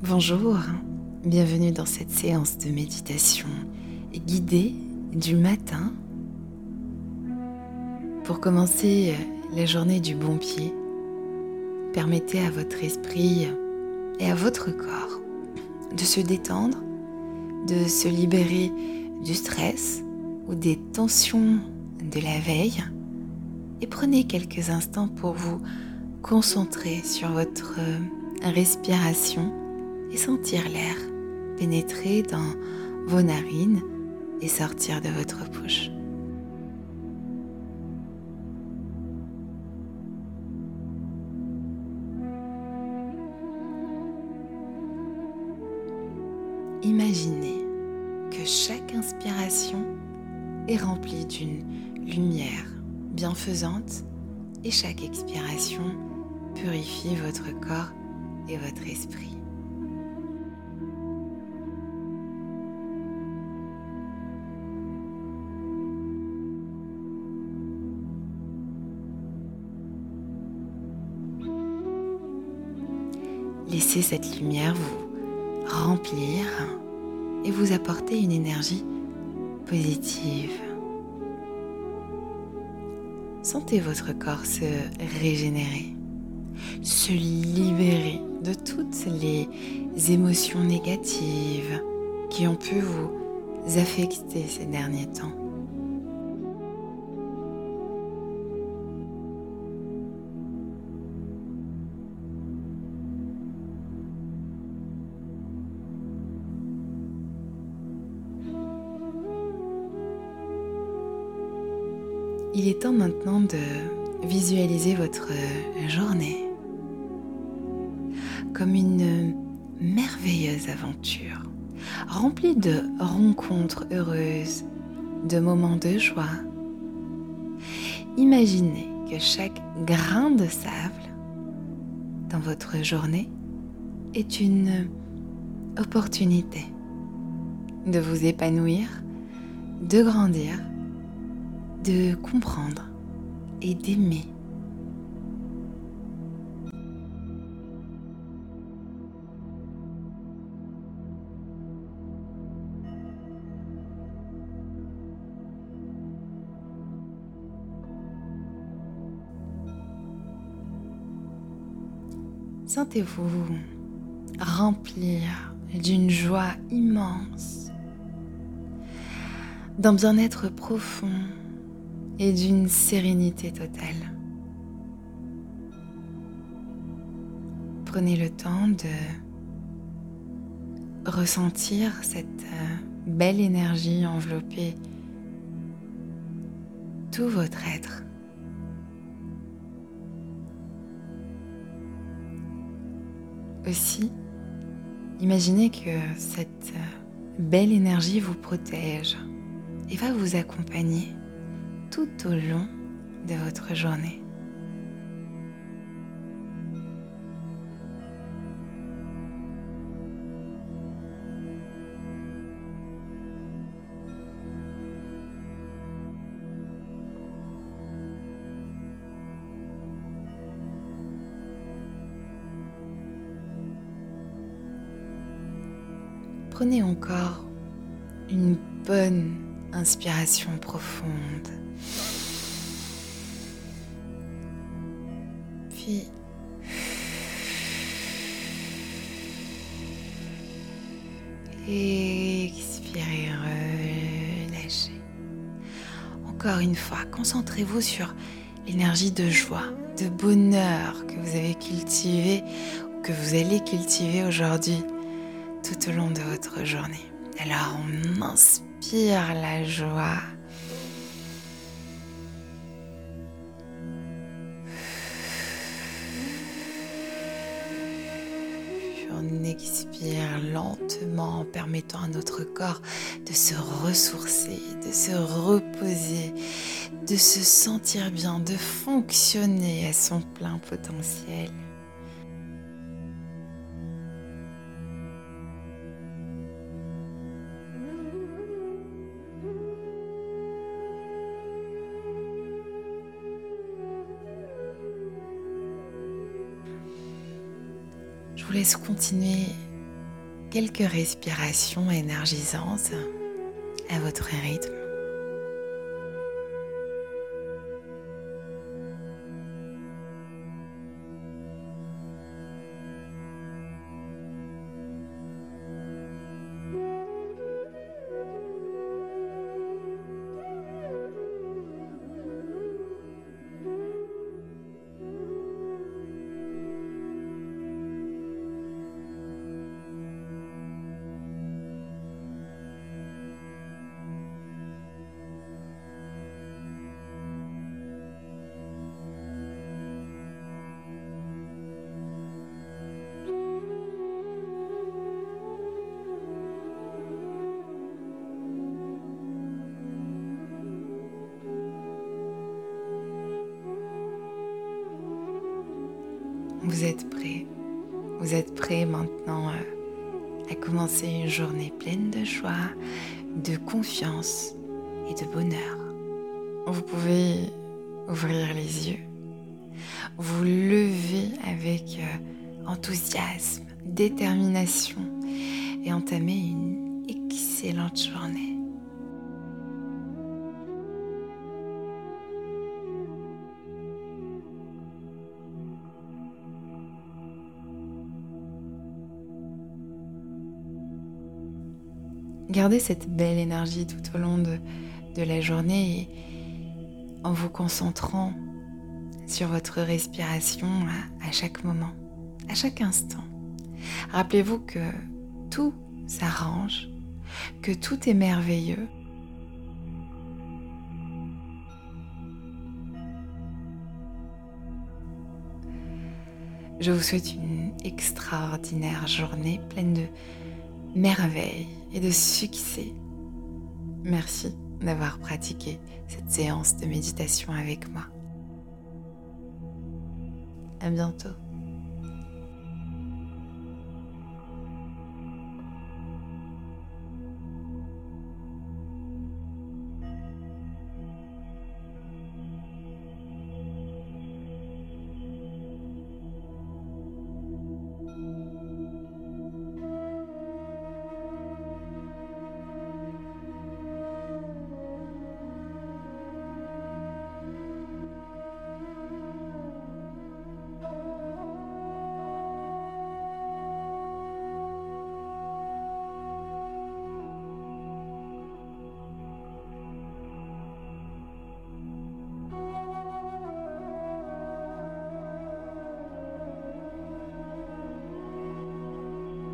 Bonjour, bienvenue dans cette séance de méditation guidée du matin pour commencer la journée du bon pied. Permettez à votre esprit et à votre corps de se détendre, de se libérer du stress ou des tensions de la veille et prenez quelques instants pour vous concentrer sur votre respiration et sentir l'air pénétrer dans vos narines et sortir de votre bouche. Imaginez que chaque inspiration est remplie d'une lumière bienfaisante et chaque expiration purifie votre corps et votre esprit. Laissez cette lumière vous remplir et vous apporter une énergie positive. Sentez votre corps se régénérer, se libérer de toutes les émotions négatives qui ont pu vous affecter ces derniers temps. Il est temps maintenant de visualiser votre journée comme une merveilleuse aventure, remplie de rencontres heureuses, de moments de joie. Imaginez que chaque grain de sable dans votre journée est une opportunité de vous épanouir, de grandir, de comprendre et d'aimer. Sentez-vous remplir d'une joie immense, d'un bien-être profond et d'une sérénité totale. Prenez le temps de ressentir cette belle énergie envelopper tout votre être. Aussi, imaginez que cette belle énergie vous protège et va vous accompagner tout au long de votre journée. Prenez encore une bonne inspiration profonde. Puis expirez, relâchez. Encore une fois, concentrez-vous sur l'énergie de joie, de bonheur que vous avez cultivée ou que vous allez cultiver aujourd'hui tout au long de votre journée. Alors on inspire la joie. On expire lentement en permettant à notre corps de se ressourcer, de se reposer, de se sentir bien, de fonctionner à son plein potentiel. Je vous laisse continuer quelques respirations énergisantes à votre rythme. Vous êtes prêt. Vous êtes prêt maintenant à commencer une journée pleine de joie, de confiance et de bonheur. Vous pouvez ouvrir les yeux, vous lever avec enthousiasme, détermination et entamer une excellente journée. Gardez cette belle énergie tout au long de la journée et en vous concentrant sur votre respiration à chaque moment, à chaque instant. Rappelez-vous que tout s'arrange, que tout est merveilleux. Je vous souhaite une extraordinaire journée pleine de merveilles et de succès. Merci d'avoir pratiqué cette séance de méditation avec moi. À bientôt.